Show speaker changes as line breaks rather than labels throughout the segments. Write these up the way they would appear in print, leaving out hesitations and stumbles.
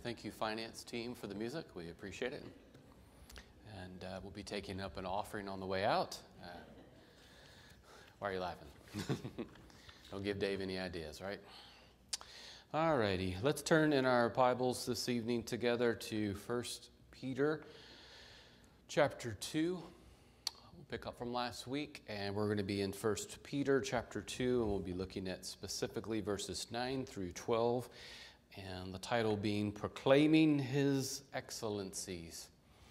Thank you, finance team, for the music. We appreciate it. And we'll be taking up an offering on the way out. Why are you laughing? Don't give Dave any ideas, right? All righty. Let's turn in our Bibles this evening together to 1 Peter chapter 2. We'll pick up from last week, and we're going to be in 1 Peter chapter 2, and we'll be looking at specifically verses 9 through 12, and the title being Proclaiming His Excellencies.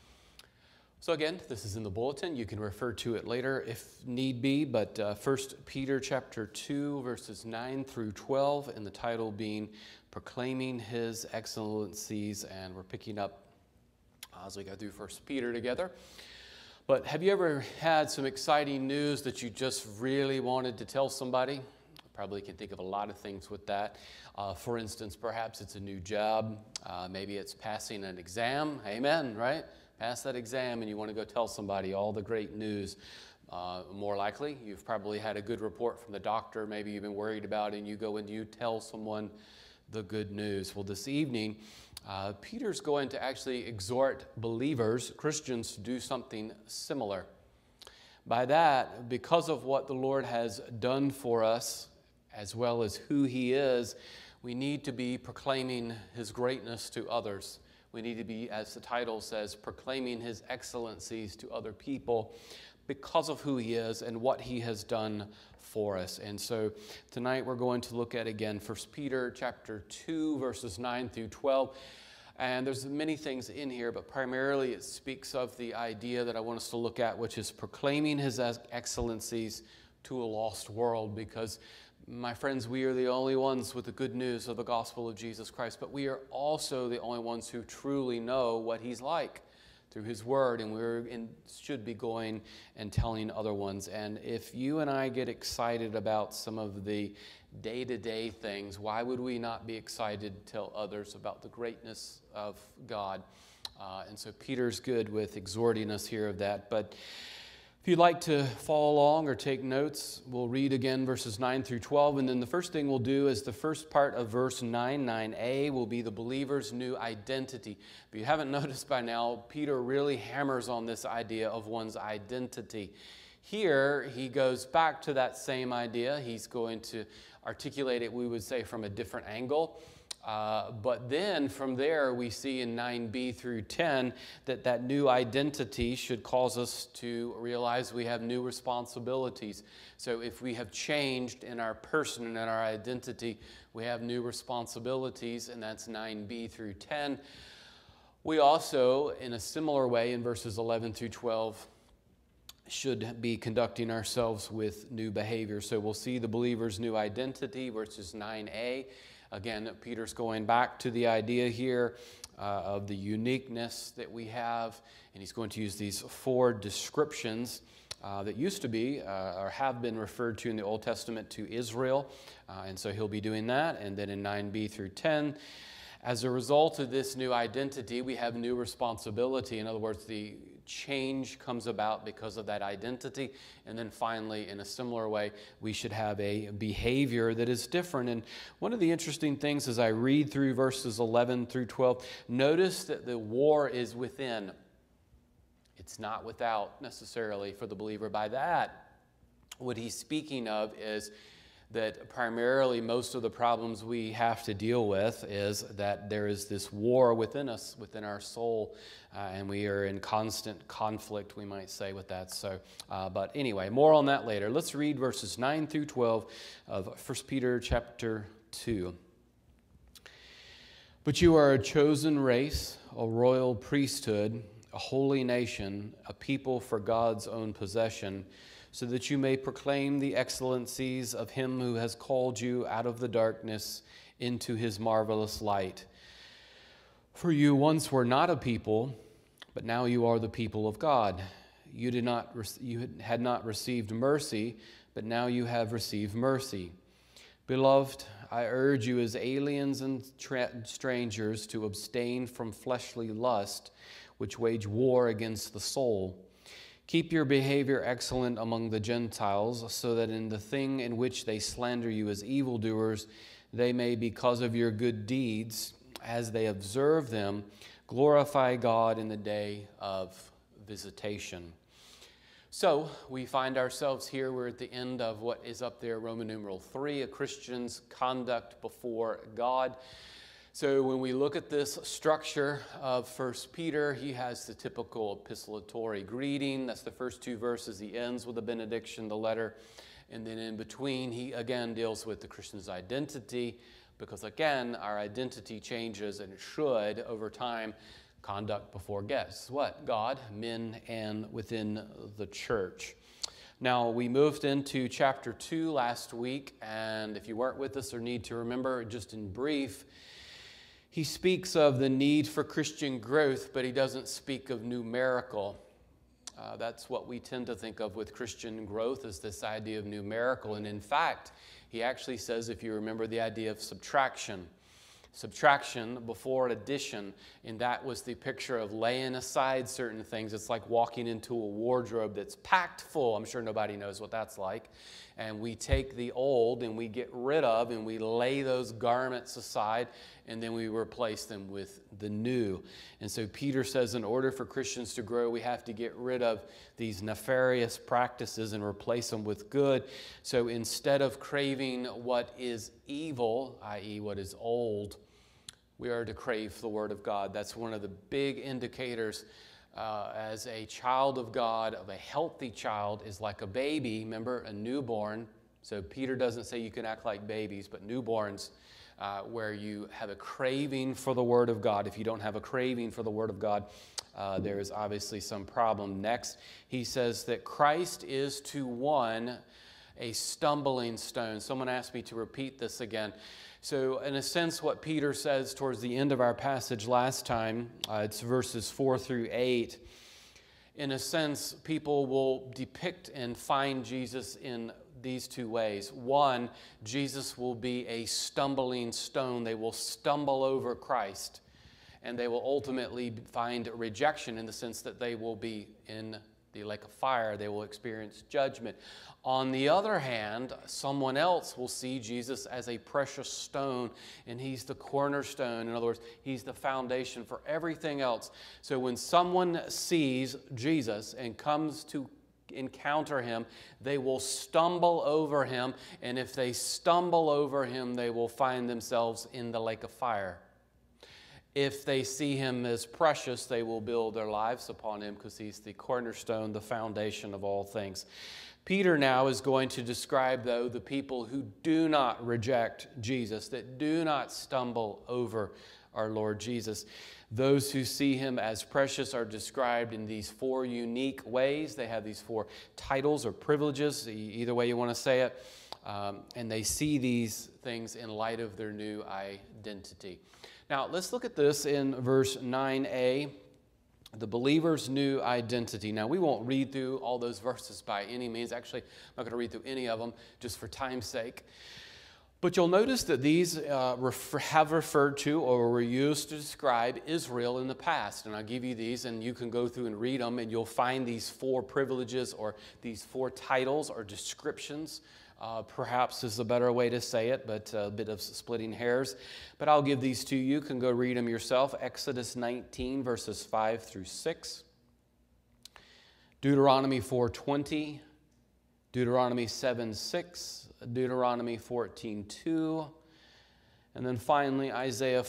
So again, this is in the bulletin. You can refer to it later if need be, but 1 Peter chapter 2, verses 9 through 12, and the title being Proclaiming His Excellencies, and we're picking up as we go through 1 Peter together. But have you ever had some exciting news that you just really wanted to tell somebody? Probably can think of a lot of things with that. For instance, perhaps it's a new job. Maybe it's passing an exam. Amen, right? Pass that exam and you want to go tell somebody all the great news. More likely, you've probably had a good report from the doctor. Maybe you've been worried about it, and you go and you tell someone the good news. Well, this evening, Peter's going to actually exhort believers, Christians, to do something similar. By that, because of what the Lord has done for us, as well as who He is, we need to be proclaiming His greatness to others. We need to be, as the title says, proclaiming His excellencies to other people because of who He is and what He has done for us. And so tonight we're going to look at, again, 1 Peter chapter 2, verses 9 through 12. And there's many things in here, but primarily it speaks of the idea that I want us to look at, which is proclaiming His excellencies to a lost world. Because, my friends, we are the only ones with the good news of the gospel of Jesus Christ, but we are also the only ones who truly know what He's like through His Word, and should be going and telling other ones. And if you and I get excited about some of the day-to-day things, why would we not be excited to tell others about the greatness of God? And so Peter's good with exhorting us here of that. But if you'd like to follow along or take notes, we'll read again verses 9 through 12. And then the first thing we'll do is the first part of verse 9, 9a, will be the believer's new identity. If you haven't noticed by now, Peter really hammers on this idea of one's identity. Here, he goes back to that same idea. He's going to articulate it, we would say, from a different angle. But then from there we see in 9b through 10 that new identity should cause us to realize we have new responsibilities. So if we have changed in our person and in our identity, we have new responsibilities, and that's 9b through 10. We also, in a similar way, in verses 11 through 12, should be conducting ourselves with new behavior. So we'll see the believer's new identity, verses 9a. Again, Peter's going back to the idea here of the uniqueness that we have, and he's going to use these four descriptions that used to be or have been referred to in the Old Testament to Israel, and so he'll be doing that. And then in 9b through 10, as a result of this new identity, we have new responsibility. In other words, the change comes about because of that identity. And then finally, in a similar way, we should have a behavior that is different. And one of the interesting things as I read through verses 11 through 12, notice that the war is within. It's not without necessarily for the believer. By that, what he's speaking of is that primarily most of the problems we have to deal with is that there is this war within us, within our soul, and we are in constant conflict, we might say, with that. So, but anyway, more on that later. Let's read verses 9 through 12 of 1 Peter chapter 2. But you are a chosen race, a royal priesthood, a holy nation, a people for God's own possession, so that you may proclaim the excellencies of Him who has called you out of the darkness into His marvelous light. For you once were not a people, but now you are the people of God. You had not received mercy, but now you have received mercy. Beloved, I urge you as aliens and strangers to abstain from fleshly lust, which wage war against the soul. Keep your behavior excellent among the Gentiles, so that in the thing in which they slander you as evildoers, they may, because of your good deeds, as they observe them, glorify God in the day of visitation. So we find ourselves here, we're at the end of what is up there, Roman numeral 3, a Christian's conduct before God. So when we look at this structure of 1 Peter, he has the typical epistolatory greeting. That's the first 2 verses. He ends with a benediction, the letter. And then in between, he again deals with the Christian's identity, because again, our identity changes and it should, over time, conduct before guests. What? God, men, and within the church. Now, we moved into chapter 2 last week, and if you weren't with us or need to remember, just in brief, he speaks of the need for Christian growth, but he doesn't speak of numerical. That's what we tend to think of with Christian growth, is this idea of numerical. And in fact, he actually says, if you remember, the idea of subtraction. Subtraction before addition, and that was the picture of laying aside certain things. It's like walking into a wardrobe that's packed full. I'm sure nobody knows what that's like. And we take the old and we get rid of and we lay those garments aside, and then we replace them with the new. And so Peter says in order for Christians to grow, we have to get rid of these nefarious practices and replace them with good. So instead of craving what is evil, i.e. what is old, we are to crave the Word of God. That's one of the big indicators as a child of God, of a healthy child, is like a baby. Remember, a newborn. So Peter doesn't say you can act like babies, but newborns, where you have a craving for the Word of God. If you don't have a craving for the Word of God, there is obviously some problem. Next, he says that Christ is to one a stumbling stone. Someone asked me to repeat this again. So in a sense, what Peter says towards the end of our passage last time, it's verses 4 through 8. In a sense, people will depict and find Jesus in these 2 ways. One, Jesus will be a stumbling stone. They will stumble over Christ, and they will ultimately find rejection in the sense that they will be in the lake of fire. They will experience judgment. On the other hand, someone else will see Jesus as a precious stone, and he's the cornerstone. In other words, he's the foundation for everything else. So when someone sees Jesus and comes to encounter him, they will stumble over him, and if they stumble over him, they will find themselves in the lake of fire. If they see him as precious, they will build their lives upon him, because he's the cornerstone, the foundation of all things. Peter now is going to describe, though, the people who do not reject Jesus, that do not stumble over our Lord Jesus. Those who see him as precious are described in these 4 unique ways. They have these 4 titles or privileges, either way you want to say it, and they see these things in light of their new identity. Now, let's look at this in verse 9a, the believer's new identity. Now, we won't read through all those verses by any means. Actually, I'm not going to read through any of them just for time's sake. But you'll notice that these have referred to or were used to describe Israel in the past. And I'll give you these, and you can go through and read them, and you'll find these 4 privileges or these 4 titles or descriptions. Perhaps is a better way to say it, but a bit of splitting hairs. But I'll give these to you. You can go read them yourself. Exodus 19, verses 5 through 6. Deuteronomy 4:20. Deuteronomy 7:6. Deuteronomy 14:2. And then finally, Isaiah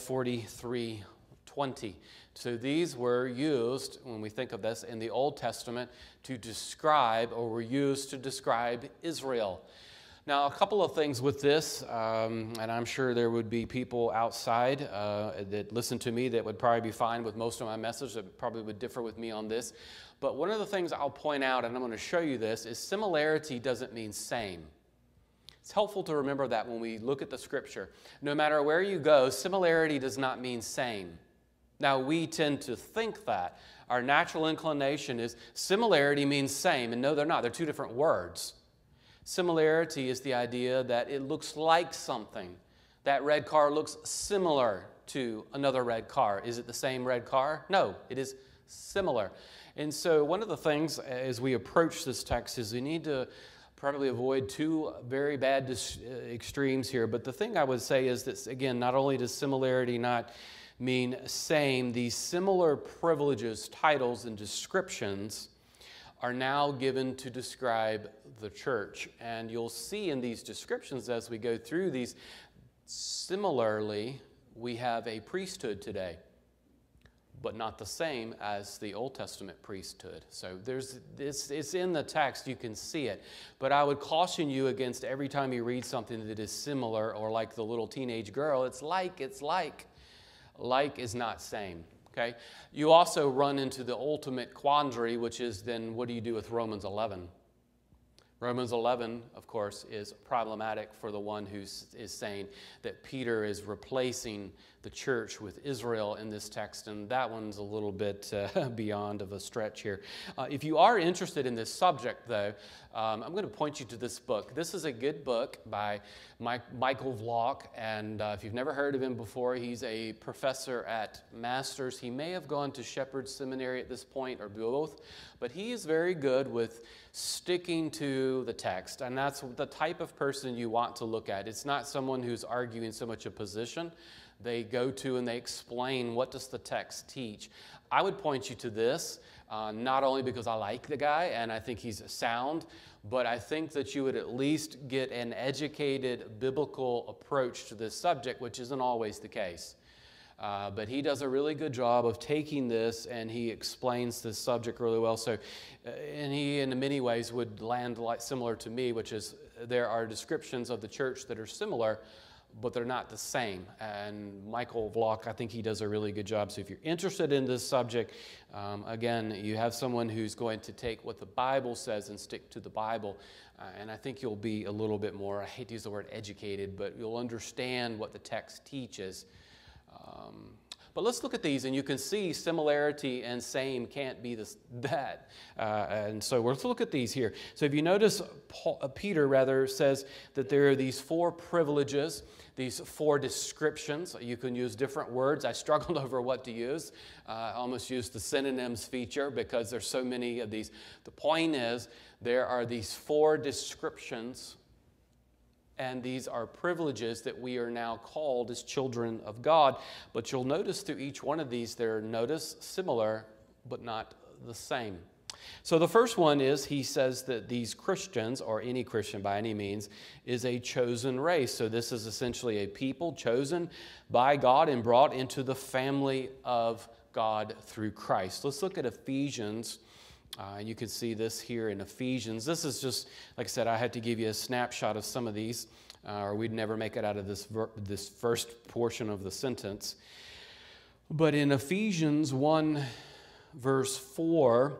43:20. So these were used, when we think of this, in the Old Testament to describe, or were used to describe Israel. Now, a couple of things with this, and I'm sure there would be people outside that listen to me that would probably be fine with most of my message, that probably would differ with me on this. But one of the things I'll point out, and I'm going to show you this, is similarity doesn't mean same. It's helpful to remember that when we look at the Scripture. No matter where you go, similarity does not mean same. Now, we tend to think that. Our natural inclination is similarity means same, and no, they're not. They're 2 different words. Similarity is the idea that it looks like something. That red car looks similar to another red car. Is it the same red car? No, it is similar. And so one of the things as we approach this text is we need to probably avoid 2 very bad extremes here. But the thing I would say is that, again, not only does similarity not mean same, these similar privileges, titles, and descriptions are now given to describe the church. And you'll see in these descriptions as we go through these, similarly, we have a priesthood today, but not the same as the Old Testament priesthood. So it's in the text, you can see it. But I would caution you against every time you read something that is similar, or like the little teenage girl, it's like. Like is not same, okay? You also run into the ultimate quandary, which is then what do you do with Romans 11? Romans 11, of course, is problematic for the one who is saying that Peter is replacing the church with Israel in this text, and that one's a little bit beyond of a stretch here. If you are interested in this subject, though, I'm going to point you to this book. This is a good book by Michael Vlock, and if you've never heard of him before, he's a professor at Masters. He may have gone to Shepherd Seminary at this point, or both, but he is very good with sticking to the text, and that's the type of person you want to look at. It's not someone who's arguing so much a position. They go to and they explain, what does the text teach? I would point you to this, not only because I like the guy and I think he's sound, but I think that you would at least get an educated biblical approach to this subject, which isn't always the case. But he does a really good job of taking this, and he explains this subject really well. So, and he in many ways would land like similar to me, which is there are descriptions of the church that are similar, but they're not the same. And Michael Vlock, I think he does a really good job. So if you're interested in this subject, again, you have someone who's going to take what the Bible says and stick to the Bible. And I think you'll be a little bit more, I hate to use the word educated, but you'll understand what the text teaches. But let's look at these, and you can see similarity and same can't be that. And so let's look at these here. So if you notice, Peter says that there are these four privileges, these four descriptions. You can use different words. I struggled over what to use. I almost used the synonyms feature because there's so many of these. The point is, there are these four descriptions, and these are privileges that we are now called as children of God. But you'll notice through each one of these, they're similar, but not the same. So the first one is, he says that these Christians, or any Christian by any means, is a chosen race. So this is essentially a people chosen by God and brought into the family of God through Christ. Let's look at Ephesians. You can see this here in Ephesians. This is just, like I said, I had to give you a snapshot of some of these, or we'd never make it out of this first portion of the sentence. But in Ephesians 1, verse 4,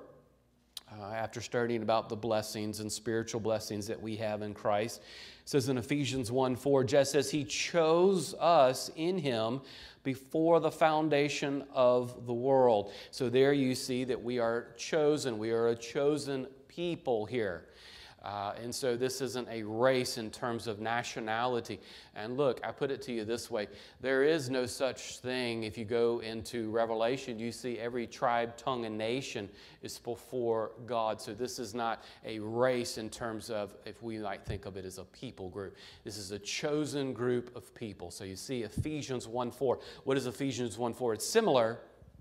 after studying about the blessings and spiritual blessings that we have in Christ, it says in Ephesians 1:4, just as he chose us in him before the foundation of the world. So there you see that we are chosen. We are a chosen people here. And so this isn't a race in terms of nationality. And look, I put it to you this way. There is no such thing. If you go into Revelation, you see every tribe, tongue, and nation is before God. So this is not a race in terms of, if we might think of it as a people group. This is a chosen group of people. So you see Ephesians 1:4. What is Ephesians 1:4? It's similar,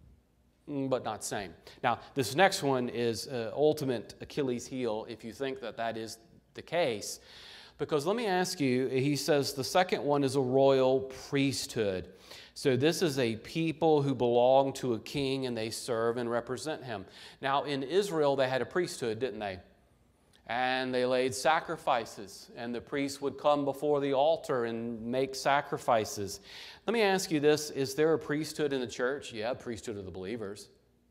but not same. Now, this next one is ultimate Achilles heel, if you think that that is the case. Because let me ask you, he says the second one is a royal priesthood. So this is a people who belong to a king, and they serve and represent him. Now, in Israel, they had a priesthood, didn't they? And they laid sacrifices, and the priest would come before the altar and make sacrifices. Let me ask you this, is there a priesthood in the church? Yeah, priesthood of the believers.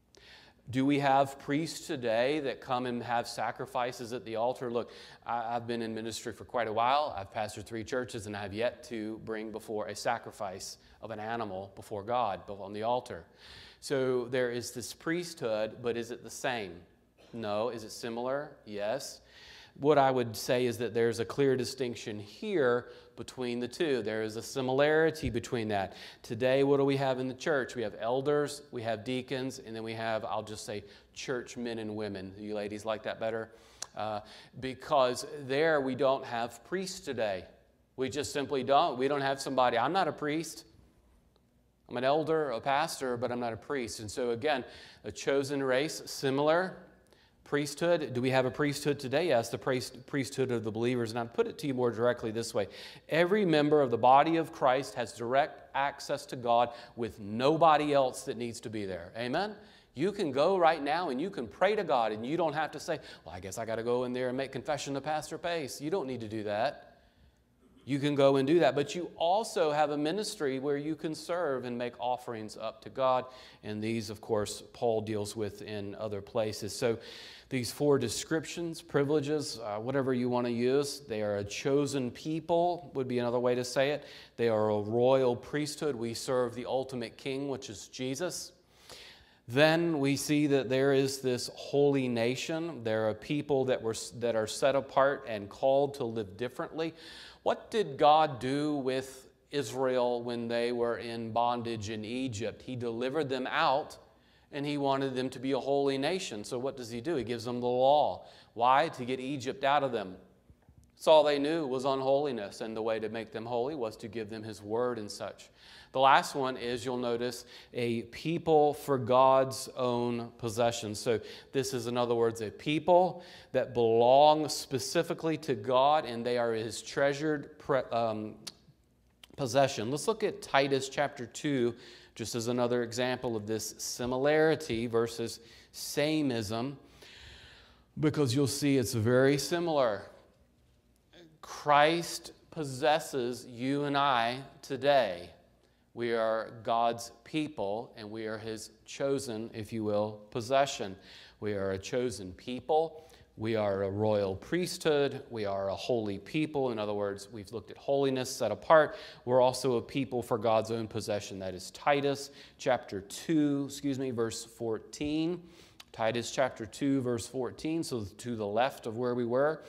Do we have priests today that come and have sacrifices at the altar? Look, I've been in ministry for quite a while. I've pastored 3 churches, and I've yet to bring before a sacrifice of an animal before God, but on the altar. So there is this priesthood, but is it the same? No. Is it similar? Yes. What I would say is that there's a clear distinction here between the two. There is a similarity between that. Today, what do we have in the church? We have elders, we have deacons, and then we have, I'll just say, church men and women. You ladies like that better? Because there we don't have priests today. We just simply don't. We don't have somebody. I'm not a priest. I'm an elder, a pastor, but I'm not a priest. And so again, a chosen race, similar. Priesthood, do we have a priesthood today? Yes, the priesthood of the believers. And I'd put it to you more directly this way. Every member of the body of Christ has direct access to God with nobody else that needs to be there. Amen? You can go right now and you can pray to God, and you don't have to say, well, I guess I got to go in there and make confession to Pastor Pace. You don't need to do that. You can go and do that, but you also have a ministry where you can serve and make offerings up to God, and these, of course, Paul deals with in other places. So these 4 descriptions, privileges, whatever you want to use, they are a chosen people, would be another way to say it. They are a royal priesthood. We serve the ultimate king, which is Jesus. Then we see that there is this holy nation. There are people that are set apart and called to live differently. What did God do with Israel when they were in bondage in Egypt? He delivered them out, and he wanted them to be a holy nation. So what does he do? He gives them the law. Why? To get Egypt out of them. That's all they knew was unholiness, and the way to make them holy was to give them his word and such. The last one is, you'll notice, a people for God's own possession. So this is, in other words, a people that belong specifically to God, and they are his treasured possession. Let's look at Titus chapter 2, just as another example of this similarity versus samenism, because you'll see it's very similar. Christ possesses you and I today. We are God's people, and we are his chosen, if you will, possession. We are a chosen people. We are a royal priesthood. We are a holy people. In other words, we've looked at holiness, set apart. We're also a people for God's own possession. That is Titus chapter 2, verse 14. Titus chapter 2, verse 14, so to the left of where we were.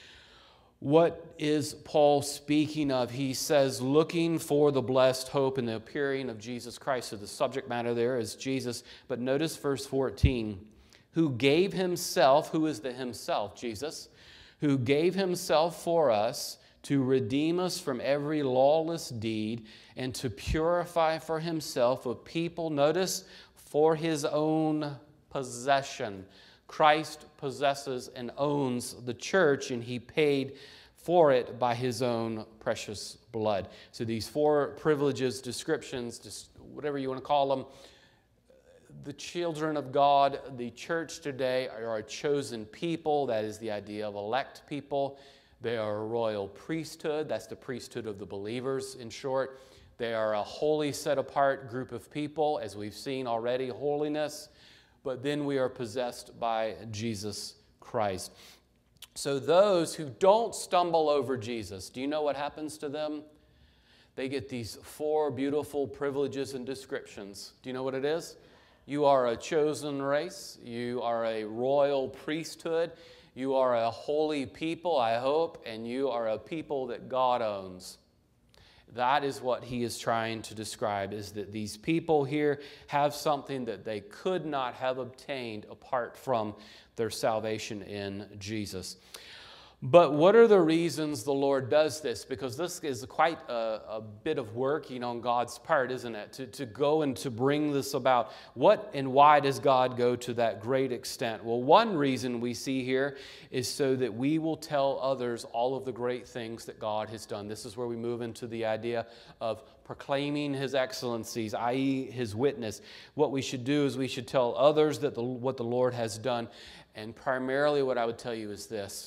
What is Paul speaking of? He says, looking for the blessed hope and the appearing of Jesus Christ. So the subject matter there is Jesus. But notice verse 14. Who gave himself, who is the himself? Jesus. Who gave himself for us to redeem us from every lawless deed and to purify for himself a people, notice, for his own possession. Christ possesses and owns the church, and he paid for it by his own precious blood. So these 4 privileges, descriptions, just whatever you want to call them, the children of God, the church today are a chosen people. That is the idea of elect people. They are a royal priesthood. That's the priesthood of the believers, in short. They are a holy, set-apart group of people, as we've seen already, holiness. But then we are possessed by Jesus Christ. So those who don't stumble over Jesus, do you know what happens to them? They get these 4 beautiful privileges and descriptions. Do you know what it is? You are a chosen race. You are a royal priesthood. You are a holy people, I hope, and you are a people that God owns. That is what he is trying to describe, is that these people here have something that they could not have obtained apart from their salvation in Jesus. But what are the reasons the Lord does this? Because this is quite a bit of work, on God's part, isn't it? To go and to bring this about. What and why does God go to that great extent? Well, one reason we see here is so that we will tell others all of the great things that God has done. This is where we move into the idea of proclaiming his excellencies, i.e. his witness. What we should do is we should tell others that what the Lord has done. And primarily what I would tell you is this.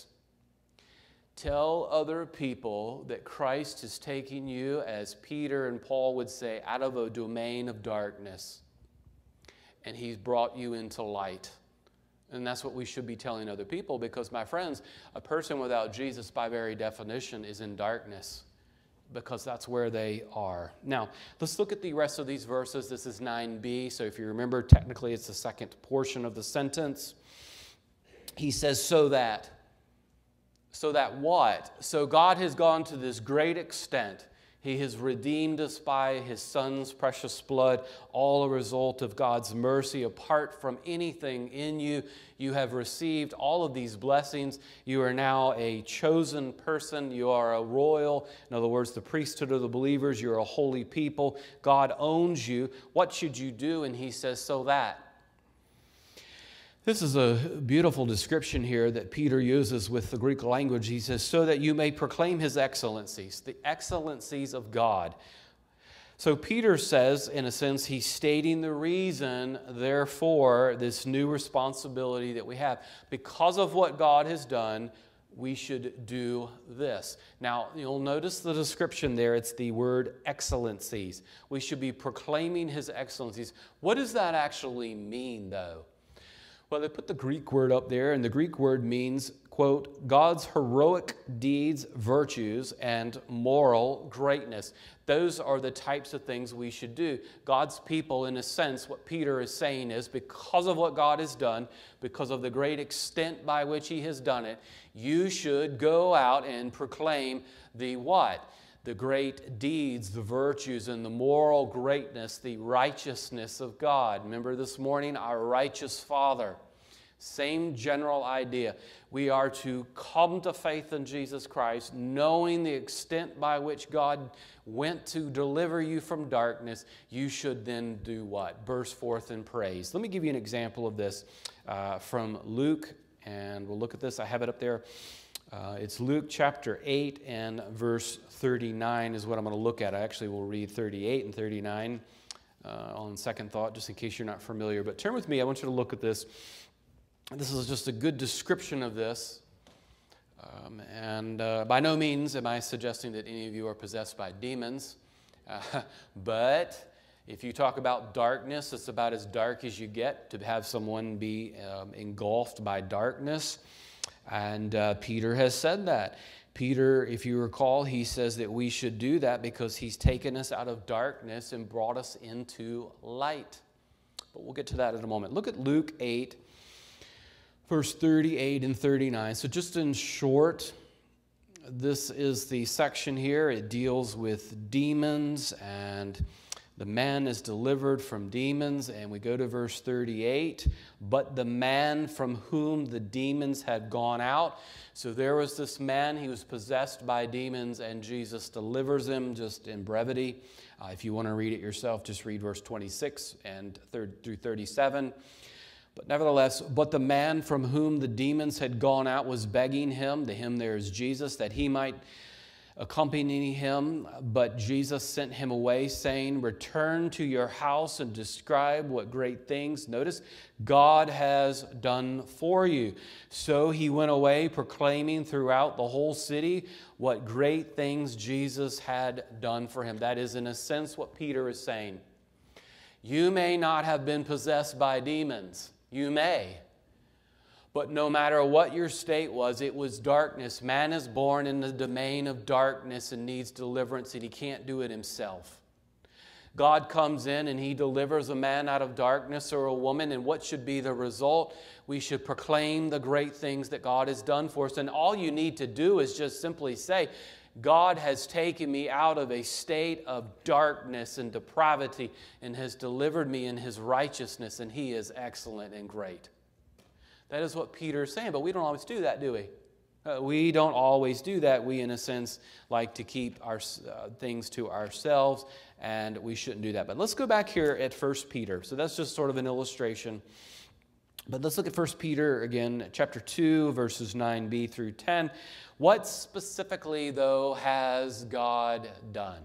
Tell other people that Christ is taking you, as Peter and Paul would say, out of a domain of darkness, and he's brought you into light. And that's what we should be telling other people, because, my friends, a person without Jesus, by very definition, is in darkness, because that's where they are. Now, let's look at the rest of these verses. This is 9b, so if you remember, technically it's the second portion of the sentence. He says, so that what? So God has gone to this great extent. He has redeemed us by His Son's precious blood, all a result of God's mercy. Apart from anything in you, you have received all of these blessings. You are now a chosen person. You are a royal, in other words, the priesthood of the believers. You're a holy people. God owns you. What should you do? And He says, so that. This is a beautiful description here that Peter uses with the Greek language. He says, so that you may proclaim His excellencies, the excellencies of God. So Peter says, in a sense, he's stating the reason, therefore, this new responsibility that we have. Because of what God has done, we should do this. Now, you'll notice the description there. It's the word excellencies. We should be proclaiming His excellencies. What does that actually mean, though? Well, they put the Greek word up there, and the Greek word means, quote, God's heroic deeds, virtues, and moral greatness. Those are the types of things we should do. God's people, in a sense, what Peter is saying is, because of what God has done, because of the great extent by which He has done it, you should go out and proclaim the what? The great deeds, the virtues, and the moral greatness, the righteousness of God. Remember this morning, our righteous Father. Same general idea. We are to come to faith in Jesus Christ, knowing the extent by which God went to deliver you from darkness. You should then do what? Burst forth in praise. Let me give you an example of this from Luke, and we'll look at this. I have it up there. It's Luke chapter 8 and verse 39 is what I'm going to look at. I actually will read 38 and 39 on second thought, just in case you're not familiar. But turn with me. I want you to look at this. This is just a good description of this. And by no means am I suggesting that any of you are possessed by demons. But if you talk about darkness, it's about as dark as you get to have someone be engulfed by darkness. And Peter has said that. Peter, if you recall, he says that we should do that because he's taken us out of darkness and brought us into light. But we'll get to that in a moment. Look at Luke 8, verse 38 and 39. So just in short, this is the section here. It deals with demons, and the man is delivered from demons, and we go to verse 38. But the man from whom the demons had gone out. So there was this man, he was possessed by demons, and Jesus delivers him just in brevity. If you want to read it yourself, just read verse 26 and through 37. But nevertheless, but the man from whom the demons had gone out was begging him, the him there is Jesus, that he might accompany him. But Jesus sent him away, saying, return to your house and describe what great things, notice, God has done for you. So he went away, proclaiming throughout the whole city what great things Jesus had done for him. That is, in a sense, what Peter is saying. You may not have been possessed by demons. You may. But no matter what your state was, it was darkness. Man is born in the domain of darkness and needs deliverance, and he can't do it himself. God comes in and he delivers a man out of darkness or a woman, and what should be the result? We should proclaim the great things that God has done for us. And all you need to do is just simply say, God has taken me out of a state of darkness and depravity and has delivered me in His righteousness, and He is excellent and great. That is what Peter is saying, but we don't always do that, do we? We don't always do that. We, in a sense, like to keep our things to ourselves, and we shouldn't do that. But let's go back here at 1 Peter. So that's just sort of an illustration. But let's look at 1 Peter again, chapter 2, verses 9b through 10. What specifically, though, has God done?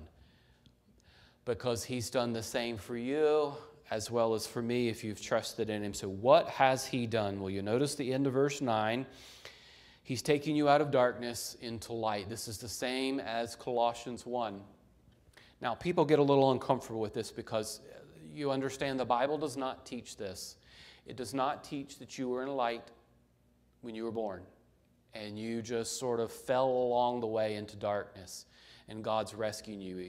Because He's done the same for you as well as for me if you've trusted in Him. So what has He done? Well, you notice the end of verse 9. He's taking you out of darkness into light. This is the same as Colossians 1. Now, people get a little uncomfortable with this because you understand the Bible does not teach this. It does not teach that you were in light when you were born and you just sort of fell along the way into darkness and God's rescuing you.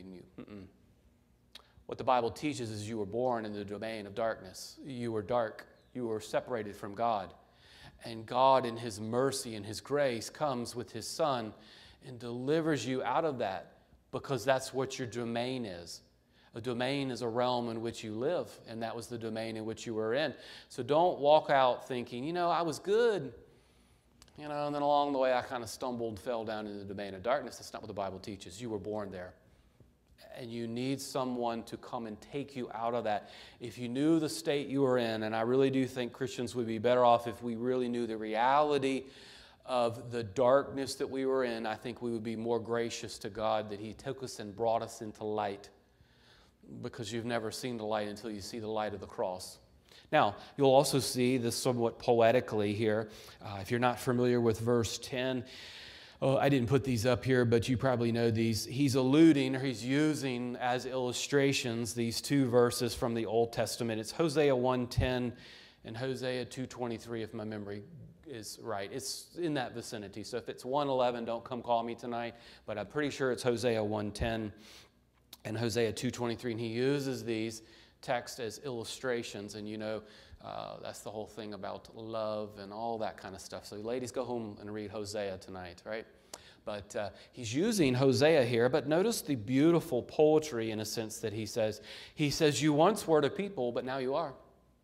What the Bible teaches is you were born in the domain of darkness. You were dark. You were separated from God. And God, in His mercy and His grace, comes with His Son and delivers you out of that. because that's what your domain is. A domain is a realm in which you live, and that was the domain in which you were in. So don't walk out thinking, I was good, and then along the way I kind of stumbled, fell down into the domain of darkness. That's not what the Bible teaches. You were born there. And you need someone to come and take you out of that. If you knew the state you were in, and I really do think Christians would be better off if we really knew the reality of the darkness that we were in, I think we would be more gracious to God that He took us and brought us into light, because you've never seen the light until you see the light of the cross. Now, you'll also see this somewhat poetically here. If you're not familiar with verse 10, I didn't put these up here, but you probably know these. He's alluding, or he's using as illustrations, these two verses from the Old Testament. It's Hosea 1:10 and Hosea 2:23, if my memory is right. It's in that vicinity. So if it's 1:11, don't come call me tonight, but I'm pretty sure it's Hosea 1:10 and Hosea 2:23, and he uses these texts as illustrations, and that's the whole thing about love and all that kind of stuff. So ladies, go home and read Hosea tonight, right? But he's using Hosea here, but notice the beautiful poetry in a sense that he says. He says, you once were a people, but now you are.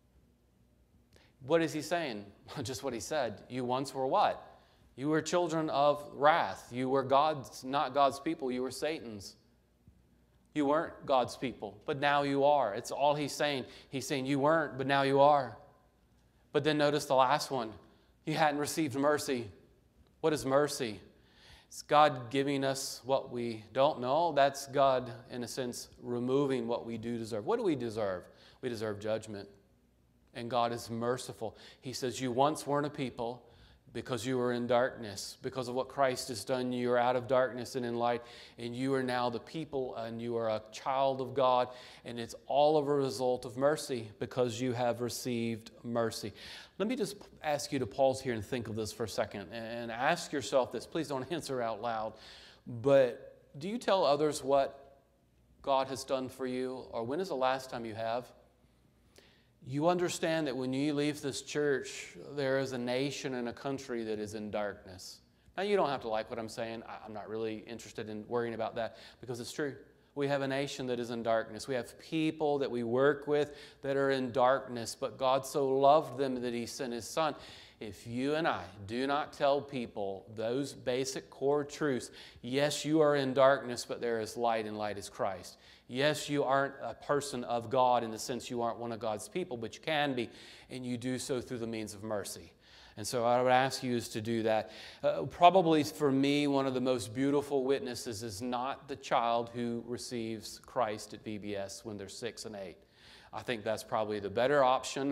What is he saying? Just what he said. You once were what? You were children of wrath. You were not God's people. You were Satan's. You weren't God's people, but now you are. It's all he's saying. He's saying you weren't, but now you are. But then notice the last one. You hadn't received mercy. What is mercy? It's God giving us what we don't know. That's God, in a sense, removing what we do deserve. What do we deserve? We deserve judgment. And God is merciful. He says, you once weren't a people because you were in darkness. Because of what Christ has done, you are out of darkness and in light. And you are now the people, and you are a child of God. And it's all of a result of mercy, because you have received mercy. Let me just ask you to pause here and think of this for a second. And ask yourself this. Please don't answer out loud. But do you tell others what God has done for you? Or when is the last time you have? You understand that when you leave this church, there is a nation and a country that is in darkness. Now, you don't have to like what I'm saying. I'm not really interested in worrying about that, because it's true. We have a nation that is in darkness. We have people that we work with that are in darkness, but God so loved them that He sent His Son. If you and I do not tell people those basic core truths, yes, you are in darkness, but there is light, and light is Christ. Yes, you aren't a person of God in the sense you aren't one of God's people, but you can be, and you do so through the means of mercy. And so I would ask you is to do that. Probably for me, one of the most beautiful witnesses is not the child who receives Christ at VBS when they're 6 and 8. I think that's probably the better option.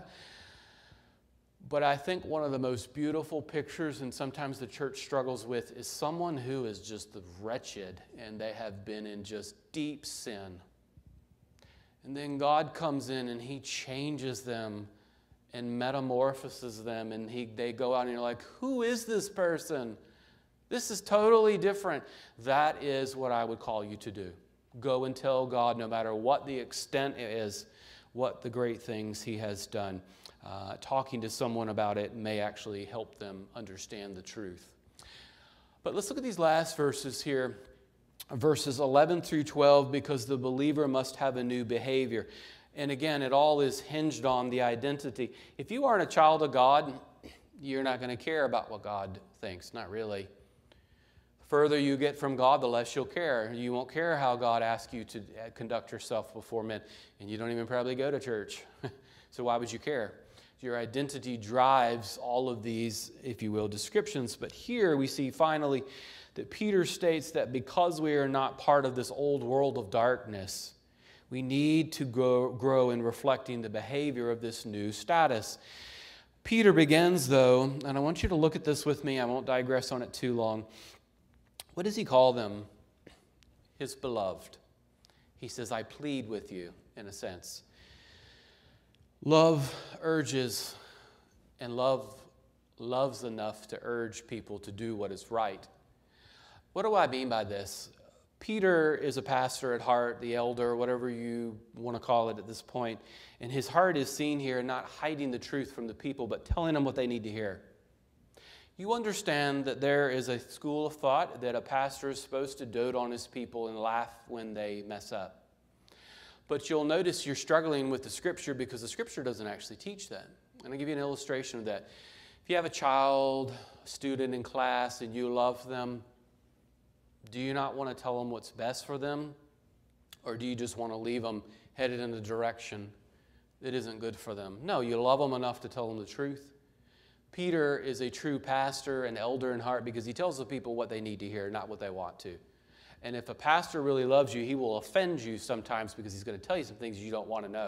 But I think one of the most beautiful pictures, and sometimes the church struggles with, is someone who is just wretched and they have been in just deep sin. And then God comes in and He changes them and metamorphoses them, and they go out and you're like, who is this person? This is totally different. That is what I would call you to do. Go and tell God, no matter what the extent is, what the great things He has done. Talking to someone about it may actually help them understand the truth. But let's look at these last verses here, verses 11 through 12, because the believer must have a new behavior. And again, it all is hinged on the identity. If you aren't a child of God, you're not going to care about what God thinks, not really. The further you get from God, the less you'll care. You won't care how God asks you to conduct yourself before men, and you don't even probably go to church. So why would you care? Your identity drives all of these, if you will, descriptions. But here we see finally that Peter states that because we are not part of this old world of darkness, we need to grow in reflecting the behavior of this new status. Peter begins, though, and I want you to look at this with me. I won't digress on it too long. What does he call them? His beloved. He says, I plead with you, in a sense. Love urges, and love loves enough to urge people to do what is right. What do I mean by this? Peter is a pastor at heart, the elder, whatever you want to call it at this point, and his heart is seen here not hiding the truth from the people, but telling them what they need to hear. You understand that there is a school of thought that a pastor is supposed to dote on his people and laugh when they mess up. But you'll notice you're struggling with the Scripture because the Scripture doesn't actually teach that. And I'll give you an illustration of that. If you have a child, a student in class, and you love them, do you not want to tell them what's best for them? Or do you just want to leave them headed in a direction that isn't good for them? No, you love them enough to tell them the truth. Peter is a true pastor and elder in heart because he tells the people what they need to hear, not what they want to. And if a pastor really loves you, he will offend you sometimes because he's going to tell you some things you don't want to know.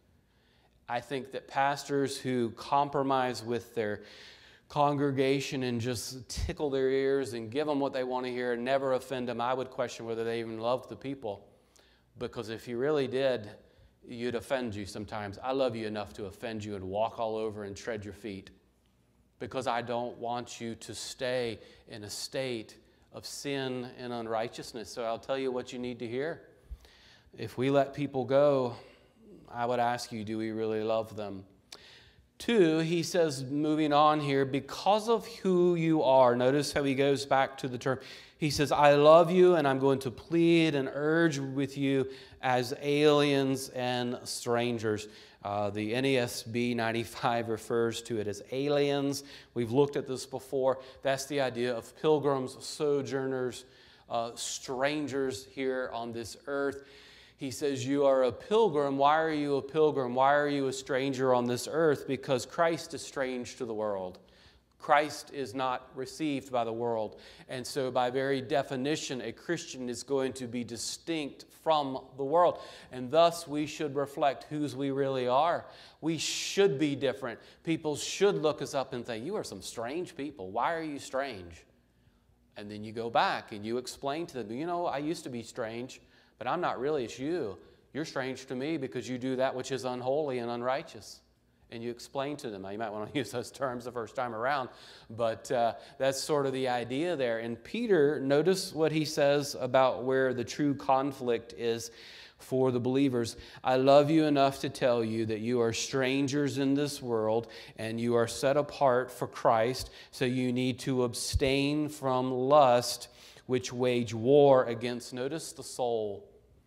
I think that pastors who compromise with their congregation and just tickle their ears and give them what they want to hear and never offend them, I would question whether they even love the people. Because if you really did, you'd offend you sometimes. I love you enough to offend you and walk all over and tread your feet. Because I don't want you to stay in a state of sin and unrighteousness. So I'll tell you what you need to hear. If we let people go, I would ask you, do we really love them? 2, he says, moving on here, because of who you are. Notice how he goes back to the term. He says, I love you, and I'm going to plead and urge with you as aliens and strangers. The NASB 95 refers to it as aliens. We've looked at this before. That's the idea of pilgrims, sojourners, strangers here on this earth. He says, you are a pilgrim. Why are you a pilgrim? Why are you a stranger on this earth? Because Christ is strange to the world. Christ is not received by the world. And so by very definition, a Christian is going to be distinct from the world. And thus we should reflect whose we really are. We should be different. People should look us up and think, you are some strange people. Why are you strange? And then you go back and you explain to them, you know, I used to be strange, but I'm not really. It's you. You're strange to me because you do that which is unholy and unrighteous. And you explain to them. Now, you might want to use those terms the first time around, but that's sort of the idea there. And Peter, notice what he says about where the true conflict is for the believers. I love you enough to tell you that you are strangers in this world and you are set apart for Christ, so you need to abstain from lust, which wage war against, notice, the soul.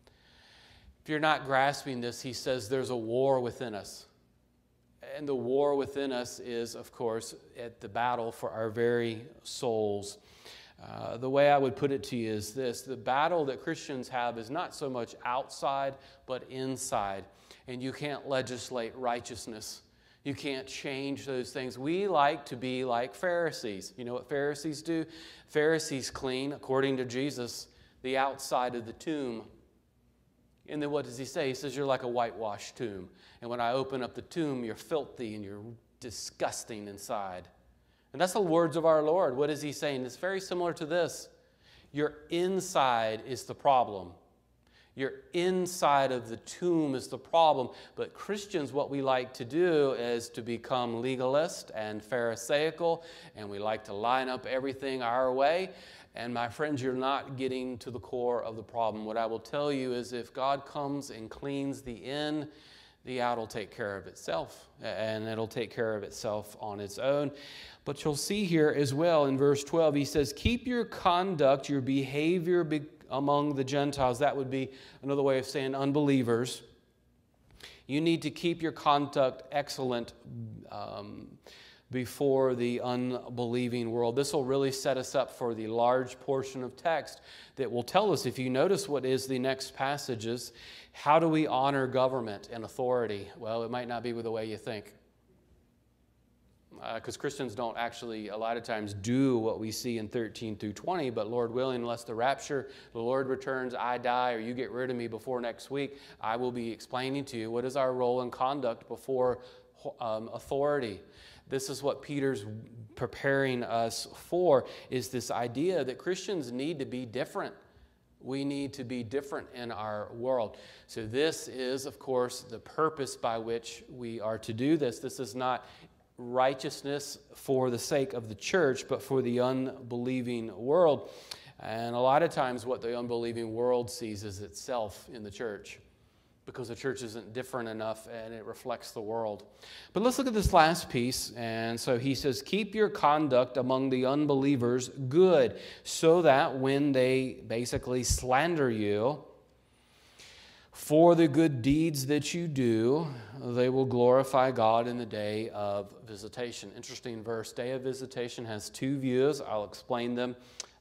If you're not grasping this, he says there's a war within us. And the war within us is, of course, at the battle for our very souls. The way I would put it to you is this. The battle that Christians have is not so much outside, but inside. And you can't legislate righteousness. You can't change those things. We like to be like Pharisees. You know what Pharisees do? Pharisees clean, according to Jesus, the outside of the tomb. And then what does he say? He says, you're like a whitewashed tomb. And when I open up the tomb, you're filthy and you're disgusting inside. And that's the words of our Lord. What is he saying? It's very similar to this. Your inside is the problem. Your inside of the tomb is the problem. But Christians, what we like to do is to become legalist and pharisaical, and we like to line up everything our way. And my friends, you're not getting to the core of the problem. What I will tell you is if God comes and cleans the in, the out will take care of itself, and it'll take care of itself on its own. But you'll see here as well in verse 12, he says, keep your conduct, your behavior among the Gentiles. That would be another way of saying unbelievers. You need to keep your conduct excellent before the unbelieving world. This will really set us up for the large portion of text that will tell us, if you notice what is the next passages, how do we honor government and authority? Well, it might not be with the way you think. Because Christians don't actually, a lot of times, do what we see in 13 through 20, but Lord willing, unless the rapture, the Lord returns, I die, or you get rid of me before next week, I will be explaining to you what is our role and conduct before authority. This is what Peter's preparing us for, is this idea that Christians need to be different. We need to be different in our world. So this is, of course, the purpose by which we are to do this. This is not righteousness for the sake of the church, but for the unbelieving world. And a lot of times what the unbelieving world sees is itself in the church. because the church isn't different enough and it reflects the world. But let's look at this last piece. And so he says, keep your conduct among the unbelievers good, so that when they basically slander you for the good deeds that you do, they will glorify God in the day of visitation. Interesting verse. Day of visitation has two views. I'll explain them.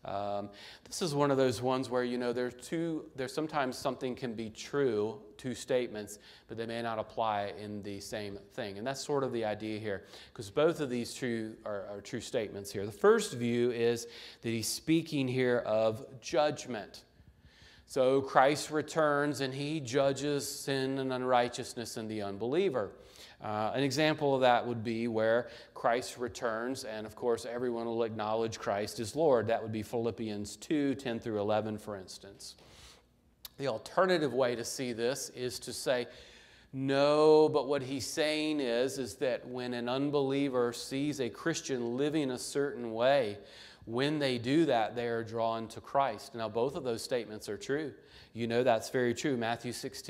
This is one of those ones where, there's sometimes something can be true, two statements, but they may not apply in the same thing. And that's sort of the idea here, because both of these are true statements here. The first view is that he's speaking here of judgment. So Christ returns and he judges sin and unrighteousness in the unbeliever. An example of that would be where Christ returns, and of course everyone will acknowledge Christ as Lord. That would be Philippians 2, 10 through 11, for instance. The alternative way to see this is to say, no, but what he's saying is that when an unbeliever sees a Christian living a certain way, when they do that, they are drawn to Christ. Now, both of those statements are true. You know that's very true. Matthew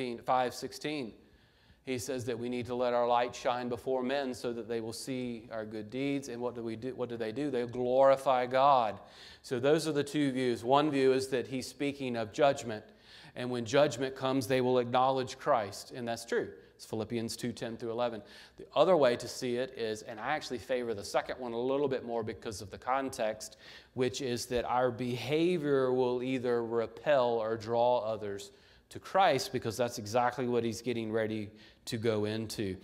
5:16. He says that we need to let our light shine before men so that they will see our good deeds. And what do we do? What do? They glorify God. So those are the two views. One view is that he's speaking of judgment. And when judgment comes, they will acknowledge Christ. And that's true. It's Philippians 2, 10 through 11. The other way to see it is, and I actually favor the second one a little bit more because of the context, which is that our behavior will either repel or draw others to Christ, because that's exactly what he's getting ready to go into.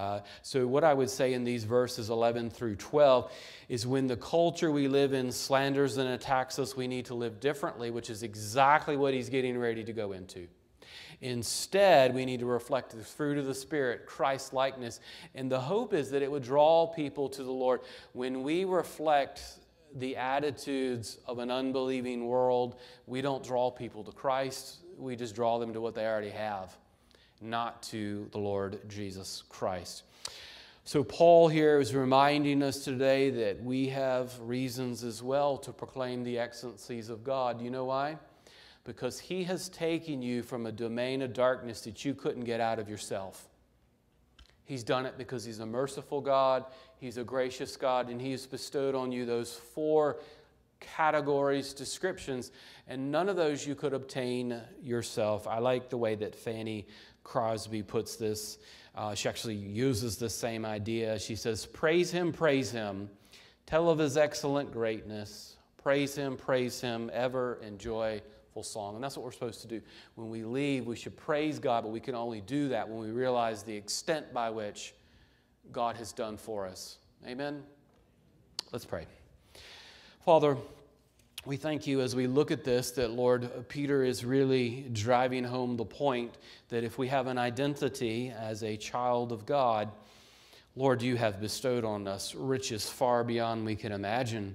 So what I would say in these verses 11 through 12 is, when the culture we live in slanders and attacks us, we need to live differently, which is exactly what he's getting ready to go into. Instead, we need to reflect the fruit of the Spirit, Christ-likeness, and the hope is that it would draw people to the Lord. When we reflect the attitudes of an unbelieving world, we don't draw people to Christ. We just draw them to what they already have, not to the Lord Jesus Christ. So Paul here is reminding us today that we have reasons as well to proclaim the excellencies of God. You know why? Because he has taken you from a domain of darkness that you couldn't get out of yourself. He's done it because he's a merciful God, he's a gracious God, and he has bestowed on you those four categories, descriptions, and none of those you could obtain yourself. I like the way that Fanny Crosby puts this. She actually uses the same idea. She says, praise him, tell of his excellent greatness, praise him, ever enjoy song. And that's what we're supposed to do. When we leave, we should praise God, but we can only do that when we realize the extent by which God has done for us. Amen? Let's pray. Father, we thank you as we look at this that, Lord, Peter is really driving home the point that if we have an identity as a child of God, Lord, you have bestowed on us riches far beyond we can imagine.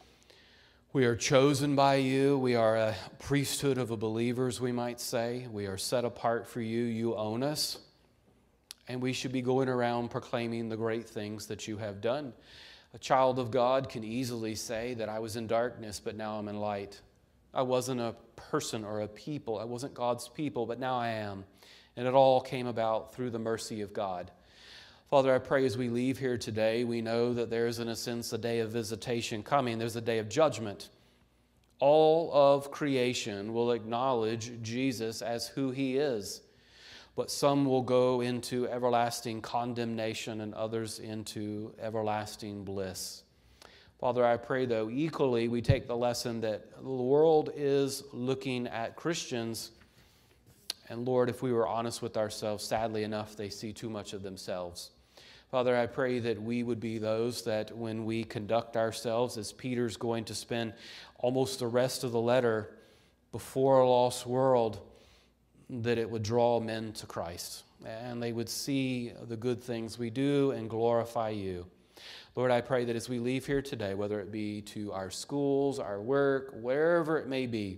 We are chosen by you. We are a priesthood of believers, we might say. We are set apart for you. You own us. And we should be going around proclaiming the great things that you have done. A child of God can easily say that I was in darkness, but now I'm in light. I wasn't a person or a people. I wasn't God's people, but now I am. And it all came about through the mercy of God. Father, I pray as we leave here today, we know that there is, in a sense, a day of visitation coming. There's a day of judgment. All of creation will acknowledge Jesus as who he is, but some will go into everlasting condemnation and others into everlasting bliss. Father, I pray, though, equally we take the lesson that the world is looking at Christians, and Lord, if we were honest with ourselves, sadly enough, they see too much of themselves. Father, I pray that we would be those that when we conduct ourselves, as Peter's going to spend almost the rest of the letter before a lost world, that it would draw men to Christ and they would see the good things we do and glorify you. Lord, I pray that as we leave here today, whether it be to our schools, our work, wherever it may be,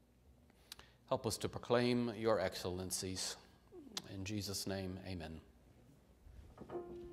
help us to proclaim your excellencies. In Jesus' name, amen.